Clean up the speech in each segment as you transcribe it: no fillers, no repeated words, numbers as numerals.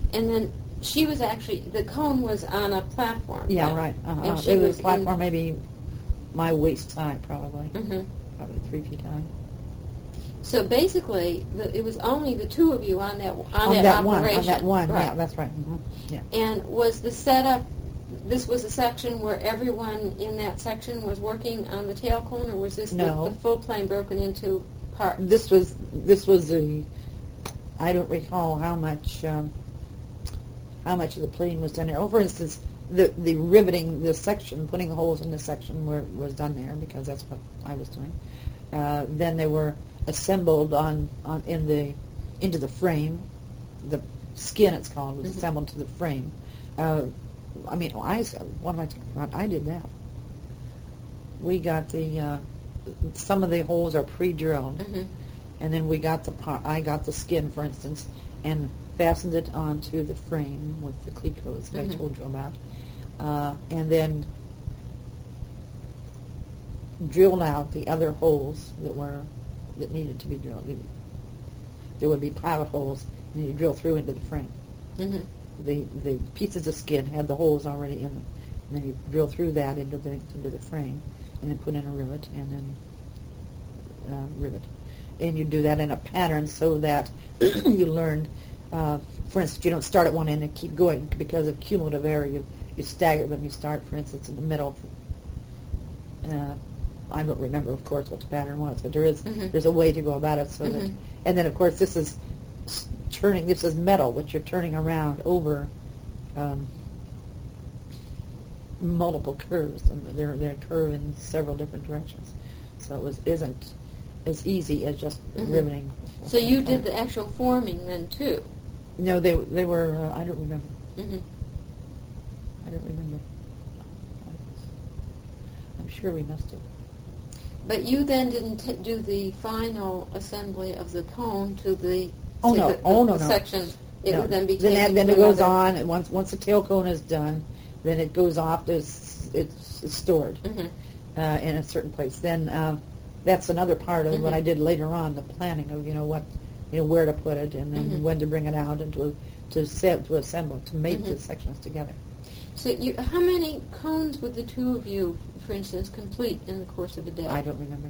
And then she was actually, the cone was on a platform. Yeah, then. right. And she It was was a platform maybe my waist high, probably. Mm-hmm. Probably 3 feet high. So basically, it was only the two of you on that that operation. On that one, right. yeah, that's right. Mm-hmm. Yeah. And was the setup, this was a section where everyone in that section was working on the tail cone, or was this No. the full plane broken into parts? This was the, I don't recall how much of the plane was done there. Oh, for instance, the riveting this section, putting holes in this section was done there because that's what I was doing. Then they were assembled into the frame. The skin, it's called, was assembled to the frame. What am I talking about? I did that. We got some of the holes are pre-drilled, and then I got the skin, for instance, and fastened it onto the frame with the clecos that I told you about, and then drilled out the other holes that needed to be drilled. There would be pilot holes, and you drill through into the frame. Mm-hmm. The pieces of skin had the holes already in them, and then you drill through that into the frame, and then put in a rivet, and then rivet. And you do that in a pattern so that you learn, for instance, you don't start at one end and keep going because of cumulative error. You stagger them. You start, for instance, in the middle. I don't remember, of course, what the pattern was, but there's a way to go about it. So that, and then, of course, this is turning. This is metal, which you're turning around over multiple curves, and they're curved in several different directions. So it isn't as easy as just riveting. So you did the actual forming then too? No, they were. I don't remember. Mm-hmm. I don't remember. I'm sure we must have. But you then didn't do the final assembly of the cone to the section. It then became then it goes on, and once the tail cone is done, then it goes off. It's stored in a certain place. Then that's another part of what I did later on, the planning of where to put it, and then when to bring it out, and to assemble, to make the sections together. So how many cones would the two of you, for instance, complete in the course of a day? I don't remember.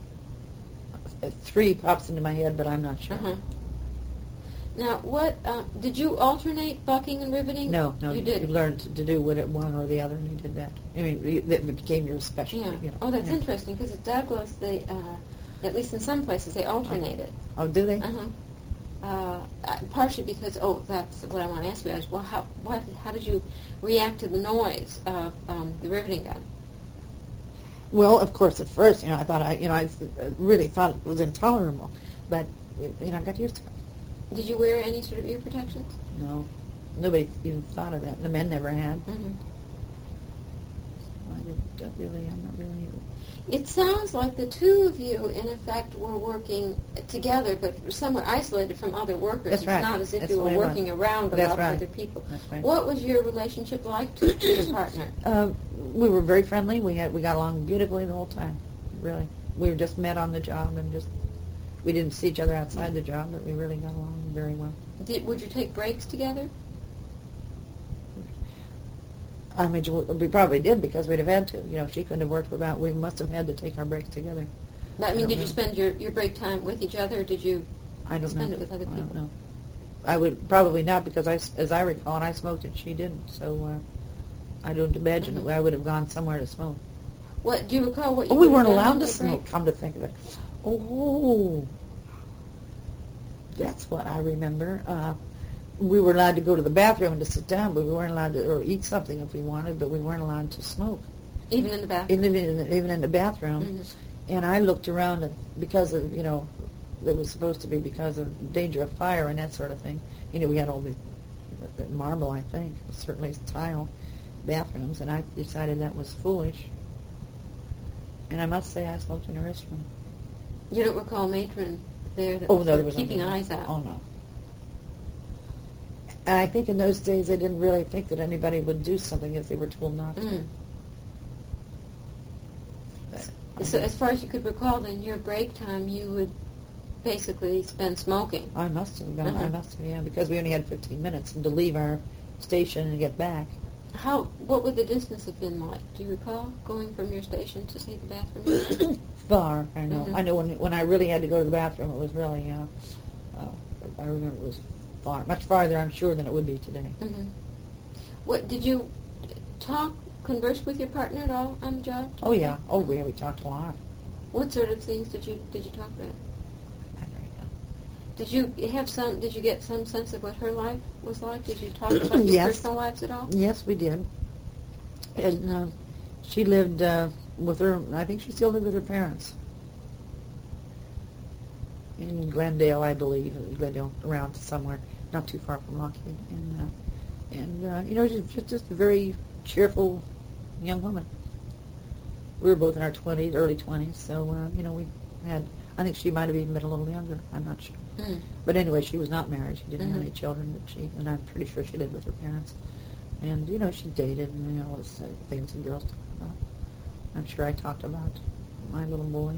3 pops into my head, but I'm not sure. Now, what did you alternate bucking and riveting? No, you did. You learned to do one or the other, and you did that. I mean, it became your specialty. Yeah. Oh, that's interesting, because at Douglas, they, at least in some places, they alternate it. Oh, do they? Partially because, that's what I want to ask you. Well, how did you react to the noise of the riveting gun? Well, of course, at first, I thought I really thought it was intolerable, but I got used to it. Did you wear any sort of ear protections? No, nobody even thought of that. The men never had. I'm not really. It sounds like the two of you, in effect, were working together, but somewhat isolated from other workers. That's right. It's not as if That's you were working around a lot of other people. That's right. What was your relationship like to your partner? We were very friendly. We got along beautifully the whole time. Really, we were just met on the job, and we didn't see each other outside the job, but we really got along very well. Would you take breaks together? I mean, we probably did because we'd have had to. She couldn't have worked without. We must have had to take our breaks together. I mean, did you spend your break time with each other, or did you spend it with other people? I don't know. I would probably not because, as I recall, and I smoked and she didn't. So I don't imagine that I would have gone somewhere to smoke. What do you recall? What you we weren't done allowed on to your smoke. break? Come to think of it, that's what I remember. We were allowed to go to the bathroom and to sit down, but we weren't allowed to, or eat something if we wanted, but we weren't allowed to smoke. Even in the bathroom? Even in the bathroom. And I looked around, and because of, it was supposed to be because of danger of fire and that sort of thing. We had all the marble, I think, certainly tile bathrooms, and I decided that was foolish. And I must say I smoked in a restroom. You don't recall a matron there that was keeping eyes out? Oh, no. And I think in those days they didn't really think that anybody would do something if they were told not to. So as far as you could recall, then your break time, you would basically spend smoking. I must have, yeah, because we only had 15 minutes to leave our station and get back. What would the distance have been like? Do you recall going from your station to see the bathroom? Far, I know. Mm-hmm. I know when I really had to go to the bathroom, it was really, I remember it was far, much farther, I'm sure, than it would be today. Mm-hmm. What, did you converse with your partner at all on the job? Oh, yeah. Oh, yeah, we talked a lot. What sort of things did you talk about? I don't know. Did you get some sense of what her life was like? Did you talk about your personal lives at all? Yes, we did. And she lived with her, I think she still lived with her parents. In Glendale, I believe. Glendale, around somewhere, not too far from Lockheed. And you know, just a very cheerful young woman. We were both in our 20s, early 20s, so, you know, we had, I think she might have even been a little younger. I'm not sure. Mm. But anyway, she was not married. She didn't have any children, and I'm pretty sure she lived with her parents. And, you know, she dated, and, you know, those things that girls talk about. I'm sure I talked about my little boy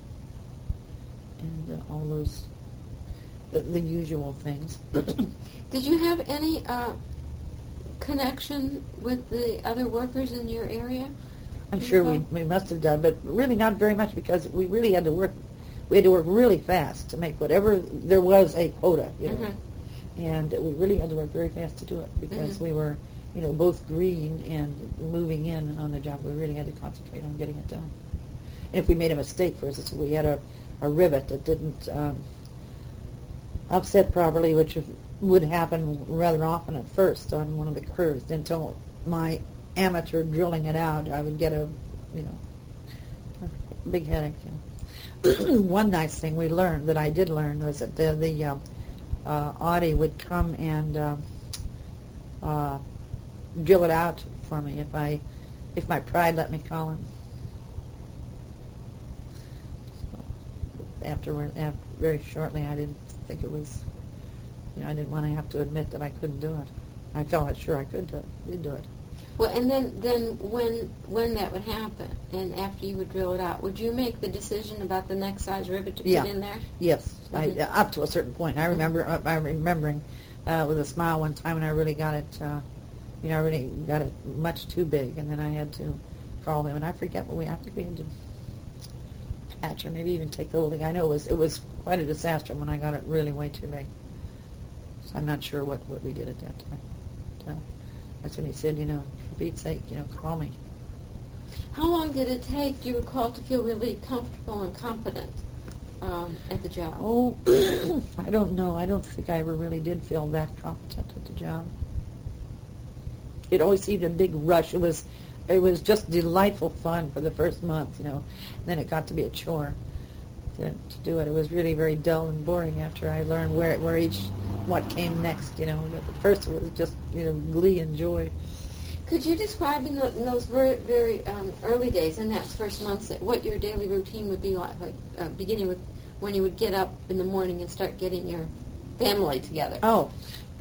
and all those, the usual things. Did you have any connection with the other workers in your area? I'm sure we must have done, but really not very much, because we really had to work. We had to work really fast to make whatever there was a quota, you know. Mm-hmm. And we really had to work very fast to do it, because we were, you know, both green and moving in on the job. We really had to concentrate on getting it done. And if we made a mistake, for instance, we had a rivet that didn't upset properly, which would happen rather often at first on one of the curves, until my amateur drilling it out, I would get a big headache. You know. One nice thing we learned, that I did learn, was that the Audi would come and drill it out for me if my pride let me call him. After very shortly, I didn't think it was, you know, I didn't want to have to admit that I couldn't do it. I felt sure I could do it. Well, and then when that would happen, and after you would drill it out, would you make the decision about the next size rivet to put in there? Yes, up to a certain point. I'm remembering with a smile one time when I really got it, I really got it much too big, and then I had to call them, and I forget what we had to patch, or maybe even take the whole thing. I know it was quite a disaster when I got it really way too big. So I'm not sure what we did at that time. That's when he said, you know, for Pete's sake, you know, call me. How long did it take, do you recall, to feel really comfortable and confident at the job? Oh, I don't know. I don't think I ever really did feel that competent at the job. It always seemed a big rush. It was just delightful fun for the first month, you know. And then it got to be a chore to do it. It was really very dull and boring after I learned what came next, you know. But at first it was just, you know, glee and joy. Could you describe in those very, very early days, in that first month, what your daily routine would be like beginning with when you would get up in the morning and start getting your family together? Oh.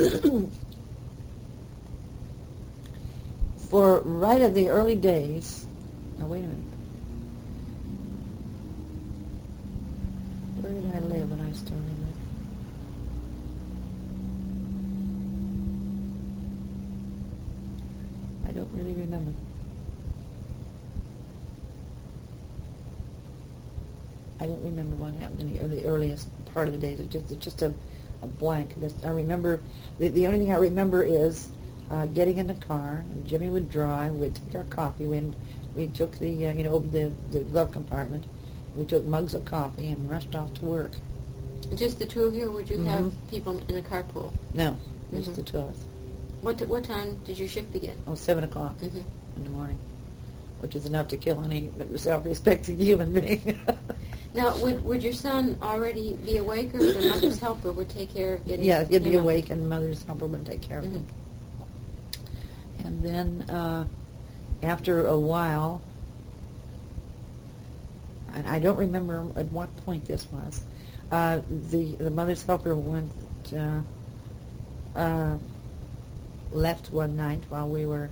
For right at the early days, now wait a minute. Where did I live when I started? I don't really remember. I don't remember what happened in the earliest part of the days. It's just a blank. I remember, the only thing I remember is getting in the car, and Jimmy would drive. We'd take our coffee. We took the glove compartment. We took mugs of coffee and rushed off to work. Just the two of you, or would you have people in a carpool? No, just the two of us. What time did your shift begin? 7 o'clock in the morning, which is enough to kill any self-respecting human being. Now, would your son already be awake, or the mother's helper would take care of getting him? Yeah, he'd be awake, and the mother's helper would take care of him. And then after a while, and I don't remember at what point this was, the mother's helper left one night while we were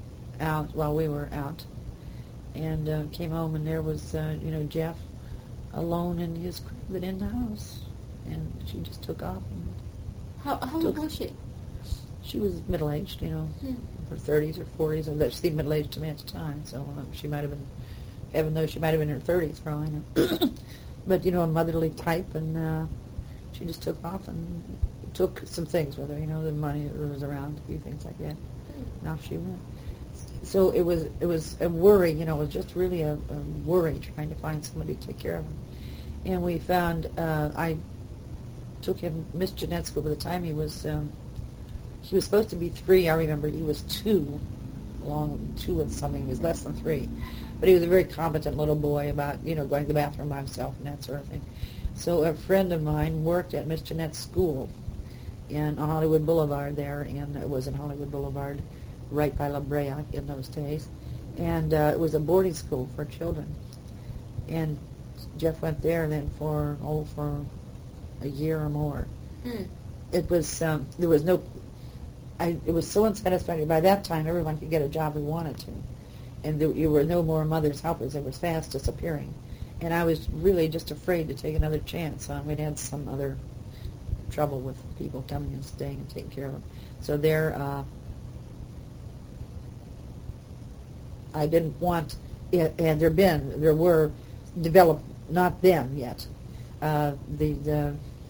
out, and came home, and there was Jeff alone in his crib and in the house. And she just took off. And How old was she? she was middle-aged, her 30s or 40s. Or she seemed middle-aged to me at the time, so she might have been, heaven knows, she might have been in her 30s for all I know. But, a motherly type, and she just took off and took some things with her, the money that was around, a few things like that. And off she went. So it was a worry, it was just really a worry trying to find somebody to take care of him. And we found, I took him, Miss Jeanette School, by the time he was supposed to be 3, I remember he was 2 and something, he was less than 3. But he was a very competent little boy about, going to the bathroom by himself and that sort of thing. So a friend of mine worked at Miss Jeanette's School on Hollywood Boulevard there, and it was in Hollywood Boulevard, right by La Brea in those days. And it was a boarding school for children. And Jeff went there then for a year or more. It was, there was no, it was so unsatisfactory. By that time, everyone could get a job who wanted to. And there were no more mother's helpers. It was fast disappearing. And I was really just afraid to take another chance. We'd had some other trouble with people coming and staying and taking care of them. So there, I didn't want it, and there were developed, not them yet, the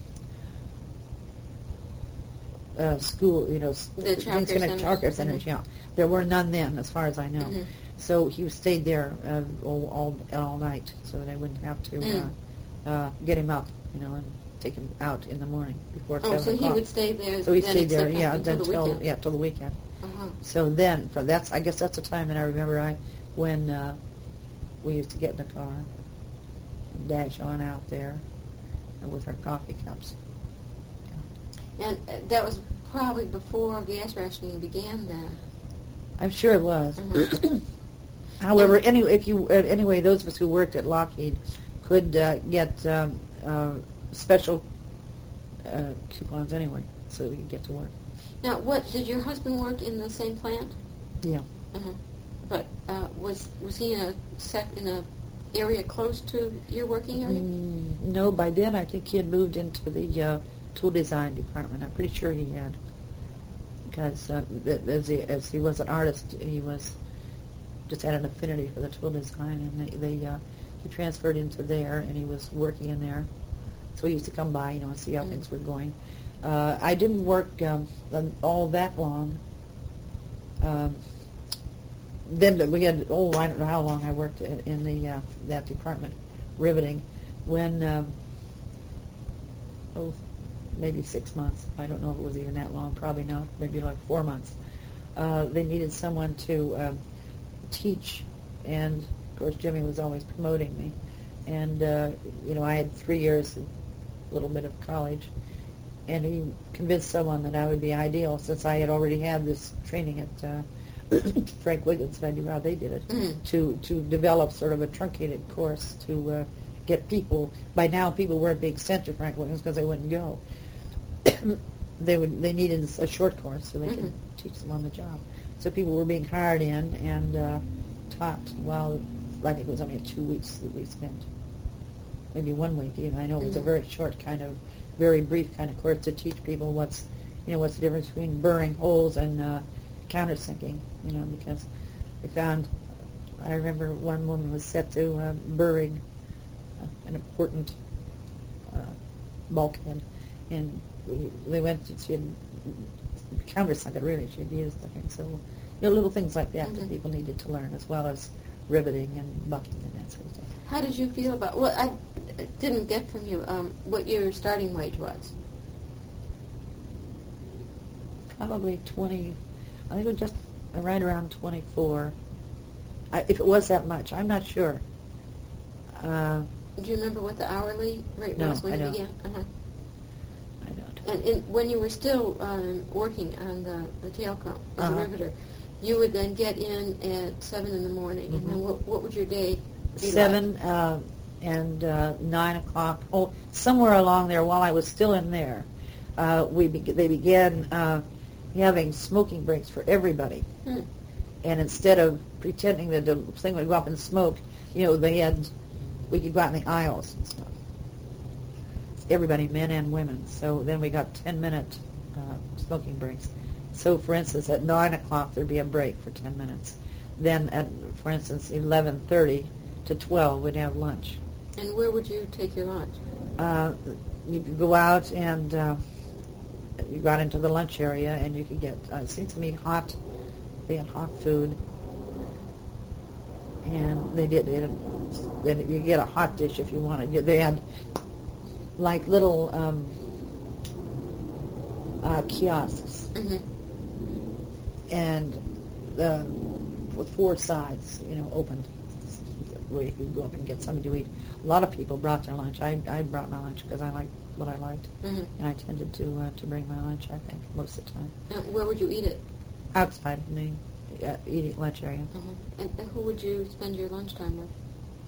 school, the child care centers, yeah. There were none then, as far as I know. Mm-hmm. So he stayed there all night, so that I wouldn't have to get him up, and take him out in the morning before 7 o'clock. So he would stay there. So he stayed there, until the weekend. Uh-huh. So then, I guess that's the time that I remember when we used to get in the car and dash on out there with our coffee cups. Yeah. And that was probably before gas rationing began then. I'm sure it was. Mm-hmm. However, anyway, those of us who worked at Lockheed could get special coupons anyway, so we could get to work. Now, did your husband work in the same plant? Yeah. Uh-huh. But was he in a area close to your working area? No, by then I think he had moved into the tool design department. I'm pretty sure he had, because as he was an artist, he just had an affinity for the tool design, and he transferred into there, and he was working in there. So he used to come by, and see how things were going. I didn't work all that long. Then we had, I don't know how long I worked in that department, riveting, when, maybe 6 months. I don't know if it was even that long, probably not, maybe like 4 months. They needed someone to teach, and of course Jimmy was always promoting me. And, I had 3 years, a little bit of college, and he convinced someone that I would be ideal, since I had already had this training at Frank Wiggins, and I knew how they did it, to develop sort of a truncated course to get people. By now, people weren't being sent to Frank Wiggins because they wouldn't go. They needed a short course so they could teach them on the job. So people were being hired in and taught. Well, I think it was only 2 weeks that we spent, maybe 1 week even. I know it was a very short kind of, very brief kind of course to teach people what's the difference between burring holes and countersinking, because we found, I remember one woman was set to burring an important bulkhead, and they went to, she had countersunk it really, she had used the thing, so little things like that that people needed to learn, as well as riveting and bucking and that sort of stuff. How did you feel about, I didn't get from you what your starting wage was? Probably 20, I think it was just right around 24. If it was that much, I'm not sure. Do you remember what the hourly rate was when you began? I don't. And when you were still working on the tail comp as a riveter, you would then get in at 7 in the morning, and then what would your day be 7 like? And 9 o'clock. Oh, somewhere along there, while I was still in there, they began having smoking breaks for everybody. And instead of pretending that the thing would go up in smoke, they had we could go out in the aisles and stuff. Everybody, men and women. So then we got 10-minute smoking breaks. So, for instance, at 9 o'clock there'd be a break for 10 minutes. Then at, for instance, 11:30 to 12 we'd have lunch. And where would you take your lunch? You could go out and you got into the lunch area and you could get, it seems to me, they had hot food. And they did, then you get a hot dish if you wanted. They had like little kiosks. Mm-hmm. And with 4 sides, open, where you could go up and get something to eat. A lot of people brought their lunch. I brought my lunch because I liked what I liked, mm-hmm. and I tended to bring my lunch, I think, most of the time. Where would you eat it? Outside in the eating lunch area. Mm-hmm. And who would you spend your lunchtime with?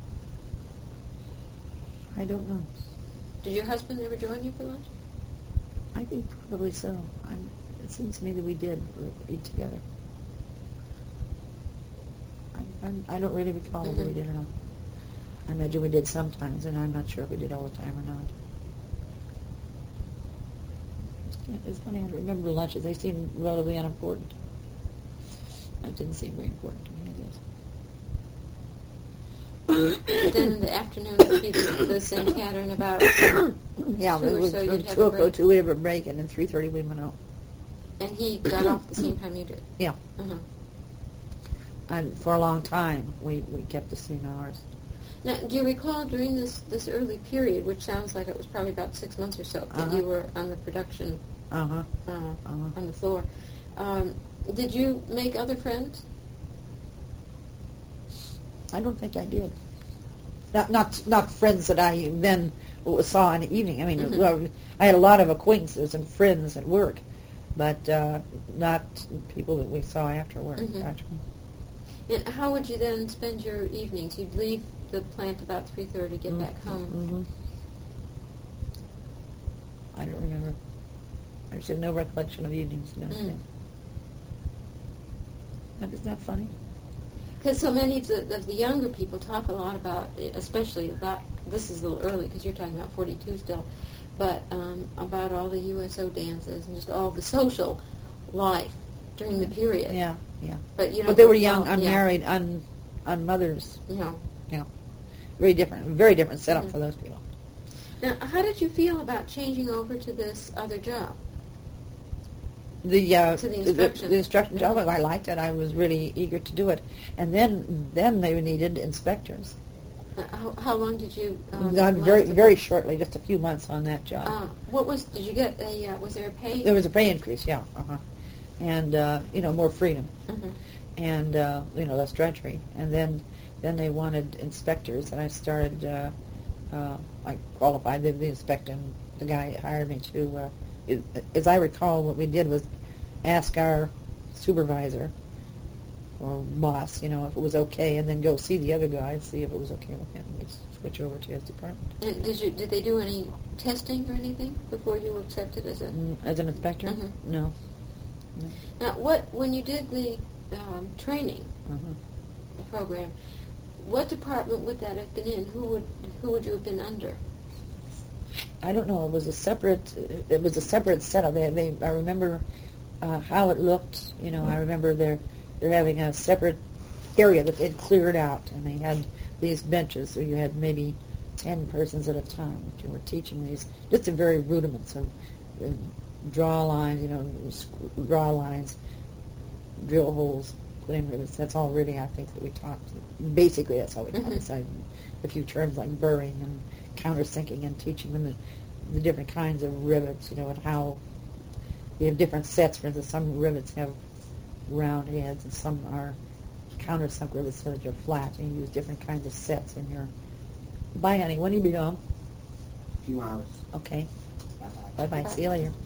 I don't know. Did your husband ever join you for lunch? I think probably so. It seems to me that we did eat together. I don't really recall mm-hmm. whether we did or not. I imagine we did sometimes, and I'm not sure if we did all the time or not. It's funny, I remember lunches. They seemed relatively unimportant. That didn't seem very important to me, I guess. Then in the afternoon would be the same pattern about yeah, 2 or so you'd have a break. 2:02 we'd have a break, and then 3:30 we went out. And he got off the same time you did? Yeah. Uh-huh. And for a long time, we kept the same hours. Now, do you recall during this early period, which sounds like it was probably about 6 months or so, that you were on the production on the floor, did you make other friends? I don't think I did. Not friends that I then saw in the evening. I mean, mm-hmm. well, I had a lot of acquaintances and friends at work, but not people that we saw after work, mm-hmm. actually. And how would you then spend your evenings? You'd leave the plant about 3:30, get mm-hmm. back home. Mm-hmm. I don't remember. I just have no recollection of evenings. No. Isn't that funny? Because so many of the younger people talk a lot about, especially about, this is a little early because you're talking about 42 still, but about all the USO dances and just all the social life during the period. Yeah. But they were young, unmarried, unmothers. Yeah. Very different setup mm-hmm. for those people. Now, how did you feel about changing over to this other job? To the instruction. The instruction job, I liked it. I was really eager to do it. And then they needed inspectors. How long did you? Very shortly, just a few months on that job. Did you get was there a pay? There was a pay increase, yeah. And more freedom, mm-hmm. and less drudgery. And then they wanted inspectors, and I started. I qualified the inspecting. The guy hired me to. As I recall, what we did was ask our supervisor or boss, if it was okay, and then go see the other guy and see if it was okay with him. We'd switch over to his department. And did they do any testing or anything before you were accepted as an inspector? Mm-hmm. No. Now, when you did the training program, what department would that have been in? Who would you have been under? I don't know. It was a separate setup. I remember how it looked. I remember they're having a separate area that they'd cleared out, and they had these benches, so you had maybe 10 persons at a time. That you were teaching these just the very rudiments of draw lines, draw lines, drill holes, put in rivets. That's all really, I think, that we taught. Basically, that's how we taught. Mm-hmm. Besides a few terms like burring and countersinking, and teaching them the different kinds of rivets, and how you have different sets. For instance, some rivets have round heads, and some are countersunk rivets so that you're flat, and you use different kinds of sets in your... Bye, honey. When do you be home? A few hours. Okay. Bye-bye. See you later.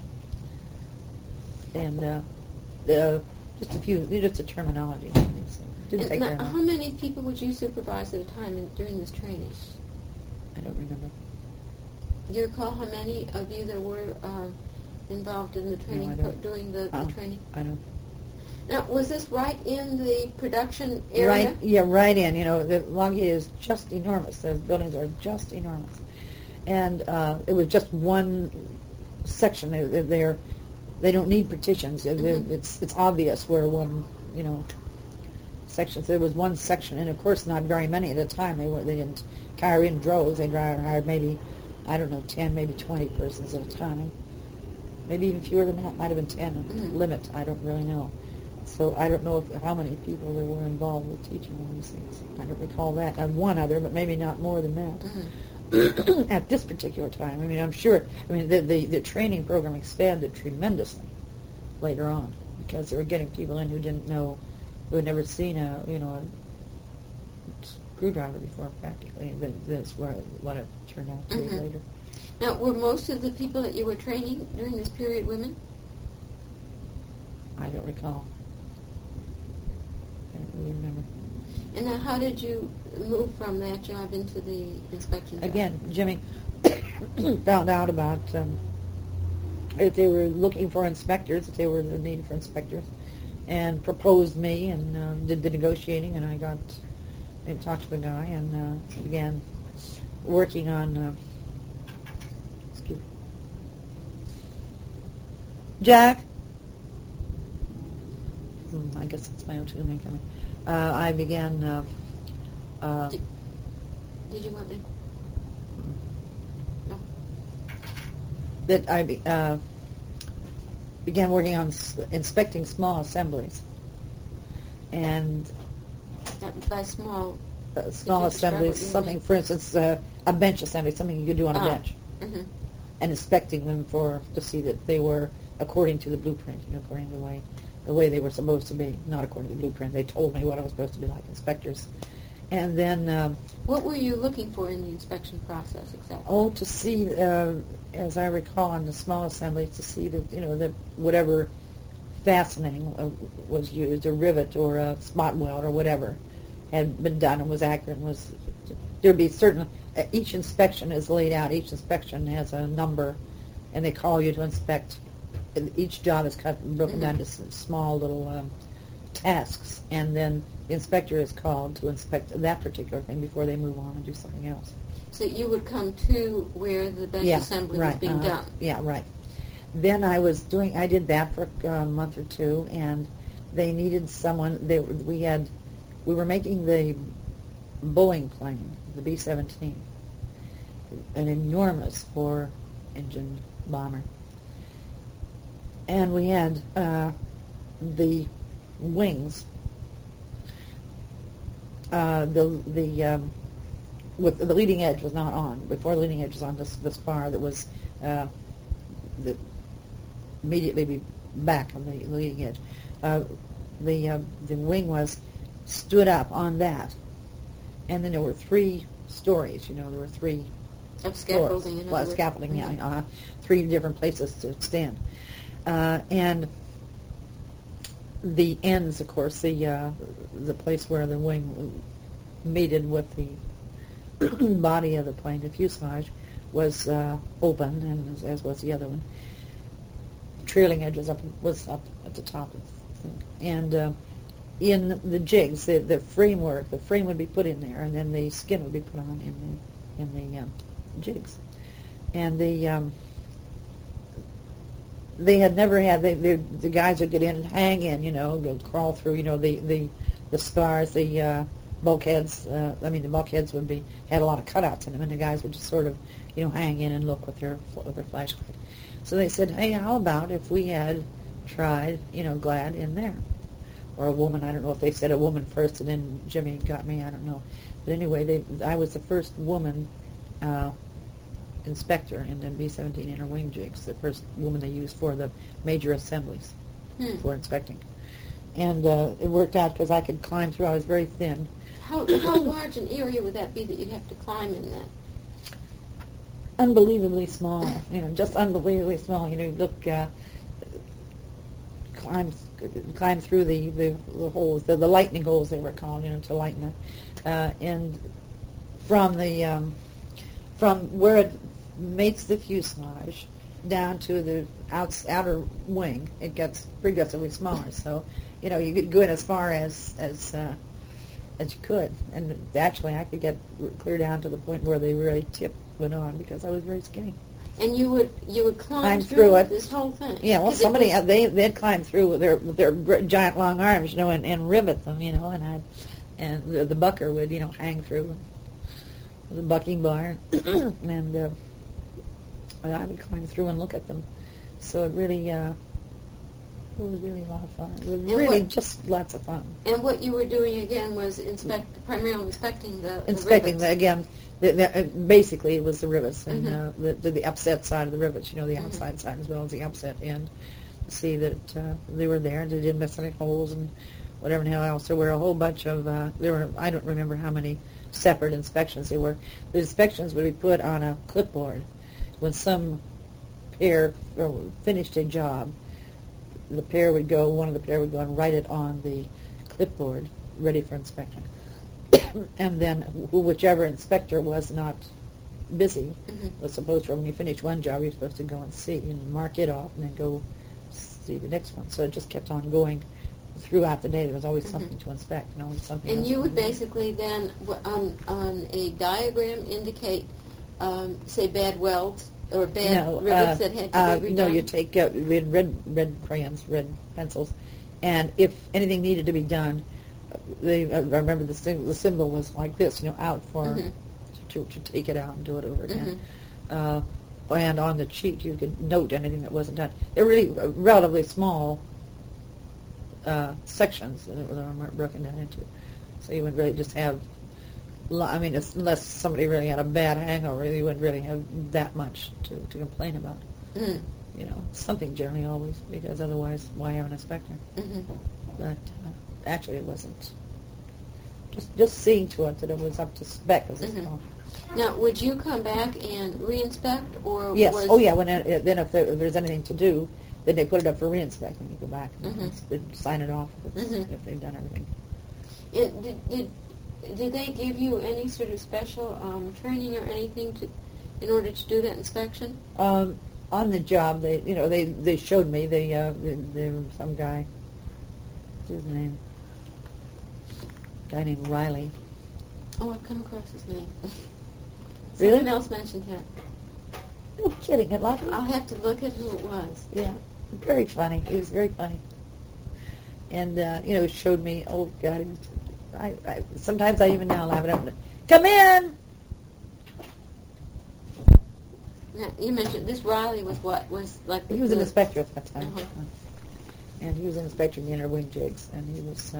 And just a terminology. Didn't take very long. How many people would you supervise at a time during this training? I don't remember. Do you recall how many of you there were involved in the training, No, I don't. during the training? I don't. Now, was this right in the production area? Right in. The Longueuil is just enormous. Those buildings are just enormous. And it was just one section. They don't need partitions. It's obvious where one, sections. There was one section, and of course not very many at a time. They didn't hire in droves. They hired maybe, 10, maybe 20 persons at a time. Maybe even fewer than that. Might have been 10 limit. I don't really know. So I don't know how many people there were involved with teaching all these things. I don't recall that. And one other, but maybe not more than that. At this particular time. I'm sure. The training program expanded tremendously later on because they were getting people in who didn't know, who had never seen a screwdriver before practically. That's what it turned out to be later. Now, were most of the people that you were training during this period women? I don't recall. I don't really remember. And now, how did you move from that job into the inspection job? Again, Jimmy found out about if they were looking for inspectors, if they were in need for inspectors, and proposed me and did the negotiating, and I got and talked to the guy and began working on. Jack? I guess it's my O2 man coming. I began... Did you want me? No. That I began working on inspecting small assemblies. And... By small... small assemblies, something, for instance, a bench assembly, something you could do on a bench. Mm-hmm. And inspecting them to see that they were according to the blueprint, according to the way they were supposed to be, not according to the blueprint. They told me what I was supposed to be like, inspectors. And then... what were you looking for in the inspection process exactly? Oh, to see, as I recall, on the small assemblies, to see that, that whatever fastening was used, a rivet or a spot weld or whatever, had been done and was accurate and there'd be certain... each inspection is laid out. Each inspection has a number, and they call you to inspect. Each job is broken down to small little tasks, and then the inspector is called to inspect that particular thing before they move on and do something else. So you would come to where the bench assembly was being done. Yeah, right. Then I did that for a month or two, and they needed someone. We were making the Boeing plane, the B-17, an enormous four-engine bomber. And we had the wings, with the leading edge was not on. Before the leading edge was on, this bar that was immediately be back on the leading edge. The wing was stood up on that, and then there were 3 stories. There were 3 of scaffolding. Scaffolding, yeah, 3 different places to stand, and the ends, of course, the place where the wing mated with the body of the plane, the fuselage, was open, and as was the other one. Trailing edge was up at the top of the thing, and in the jigs, the frame would be put in there, and then the skin would be put on in the jigs. And they had never had the guys would get in and hang in, go crawl through, the spars, the bulkheads. The bulkheads had a lot of cutouts in them, and the guys would just sort of hang in and look with their flashlight. So they said, hey, how about if we had tried GLAD in there? Or a woman, I don't know if they said a woman first and then Jimmy got me, I don't know. But anyway, I was the first woman inspector in the B-17 inner wing jigs, the first woman they used for the major assemblies for inspecting. And it worked out because I could climb through. I was very thin. How large an area would that be that you'd have to climb in that? Unbelievably small, just unbelievably small. You look, climb through the holes, the lightning holes they were called, to lighten it, and from where it mates the fuselage down to the outer wing, it gets progressively smaller. So, you could go in as far as you could, and actually I could get clear down to the point where the really tip went on because I was very skinny. And you would climb through it. this whole thing. Yeah, well, somebody they'd climb through with their giant long arms, and rivet them, and the bucker would hang through the bucking bar, and I would climb through and look at them. So it really. It was really a lot of fun. It was really just lots of fun. And what you were doing again was primarily inspecting the rivets. Again. Basically, it was the rivets and mm-hmm. the upset side of the rivets. The mm-hmm. outside side as well as the upset end. To see that they were there and they didn't miss any holes and whatever the hell else. There were a whole bunch of. I don't remember how many separate inspections there were. The inspections would be put on a clipboard when some pair finished a job. One of the pair would go and write it on the clipboard, ready for inspection. And then whichever inspector was not busy mm-hmm. was supposed to, when you finish one job, you're supposed to go and see and mark it off and then go see the next one. So it just kept on going throughout the day. There was always mm-hmm. something to inspect and always something. And else you would basically then, on a diagram, indicate, say, bad welds or bad rivets that had to be redone? No, you take we had red crayons, red pencils, and if anything needed to be done, I remember the symbol was like this, out for mm-hmm. to take it out and do it over again. Mm-hmm. And on the sheet you could note anything that wasn't done. They're really relatively small sections that are broken down into, so you wouldn't really just have. Unless somebody really had a bad hangover, you wouldn't really have that much to complain about. Mm. Something generally always, because otherwise, why have an inspector? Mm-hmm. But actually, it wasn't. Just seeing to it that it was up to spec, as it's mm-hmm. called. Now, would you come back and reinspect, or yes? Then if there's anything to do, then they put it up for reinspect, and you go back and mm-hmm. sign it off mm-hmm. if they've done everything. Did they give you any sort of special training or anything in order to do that inspection? On the job, they showed me. They some guy. What's his name? A guy named Riley. Oh, I've come across his name. Really? Someone else mentioned him. No kidding. I'll have to look at who it was. Yeah, very funny. He was very funny. And he showed me. Oh God. I sometimes I even now laugh at him. Come in. Now, you mentioned this Riley was like. He was an inspector at that time, uh-huh. And he was an inspector in the inner wing jigs, and he was.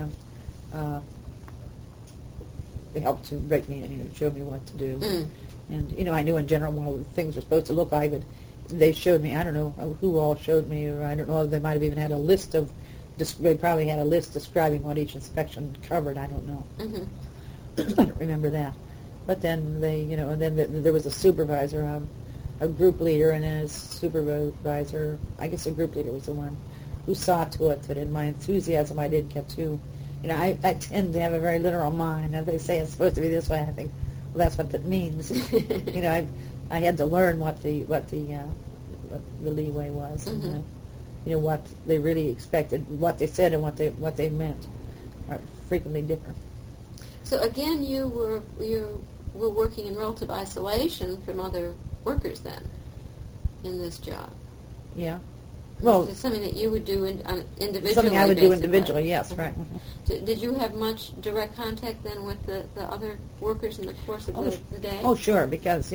They helped to break me and showed me what to do, and I knew in general what things were supposed to look like. But they showed me. I don't know who all showed me, or I don't know. They might have even had a list of. They probably had a list describing what each inspection covered. I don't know. Mm-hmm. I don't remember that. But then they, and then there was a supervisor, a group leader, and then a supervisor. I guess a group leader was the one who saw to it that in my enthusiasm I didn't get too. I tend to have a very literal mind. If they say it's supposed to be this way, I think, well, that's what that means. I had to learn what the leeway was. Mm-hmm. And, what they really expected, what they said, and what they meant are frequently different. So again, you were working in relative isolation from other workers then, in this job. Yeah. Well, it's something that you would do individually. Something I would basically. do individually. Yes, right. Did you have much direct contact then with the other workers in the course of the day? Oh, sure, because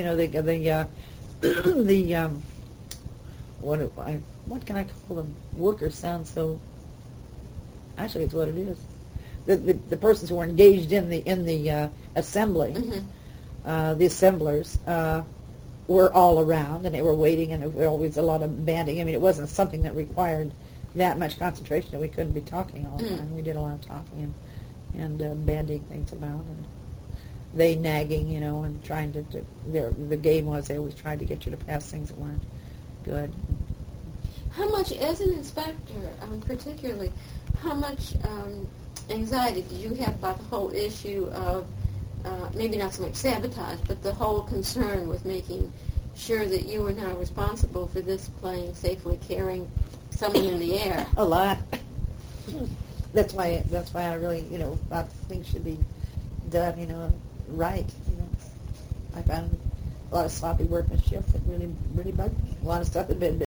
what can I call them? Workers sound so. Actually, it's what it is. The persons who were engaged in the assembly, mm-hmm. The assemblers, were all around, and they were waiting, and there was always a lot of banding. It wasn't something that required that much concentration that we couldn't be talking all the time. We did a lot of talking and banding things about, and they nagging, and trying to the game was they always tried to get you to pass things that weren't good. How much, as an inspector, particularly, how much anxiety did you have about the whole issue of maybe not so much sabotage, but the whole concern with making sure that you were now responsible for this plane safely carrying someone in the air. A lot. That's why I really, thought things should be done, right. I found a lot of sloppy workmanship that really bugged me. A lot of stuff had been